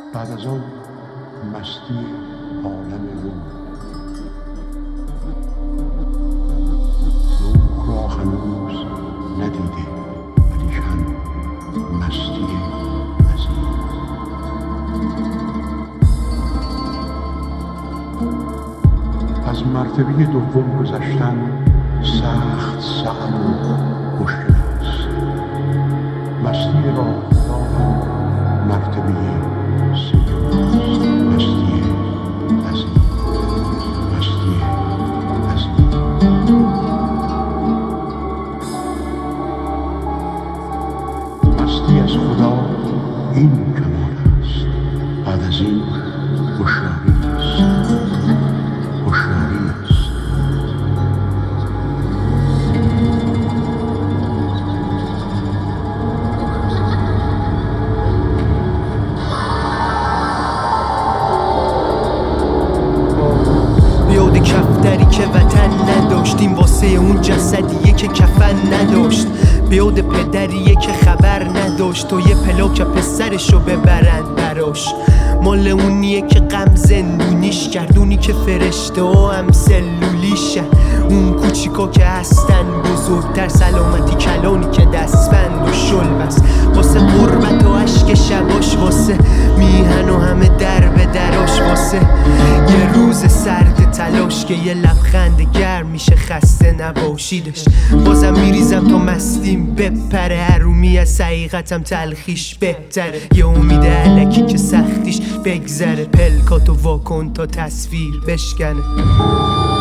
بعد از آن مستی عالم روح را هنوز ندیده، ولیکن مستی عظیم. از مرتبه دوم گذشتن سخت صعب و مشکل است. مستی راهدار هم مرتبه سوم است. مستی عظیم، مستی عظیم. مستی از خدا این کمال است. بعد از این هوشیاری است. هوشیاری است. بیاد کفتری که وطن نداشتیم واسه اون جسدیه که کفن نداشت. بیاد پدریه که خبر نداشت تو یه پلاک پسرشو ببرن براش. مال اونیه که غم زندونیش کرد، اونی که فرشته ها هم سلولیشن. اون کوچیکا که هستن بزرگتر، سلامتی کلانی که دستبند و شلب است. واسه غربت و عشق شباش، واسه میهن و همه در به دراش، واسه یه روز سرد تلاش که یه لبخند گرم میشه خسته نباشیدش. بازم میریزم تا مستیم بپره، حرومی از حقیقتم تلخیش بهتره. یه امید الکی که سختیش بگذره، پلکاتو واکن تا تصویر بشکنه.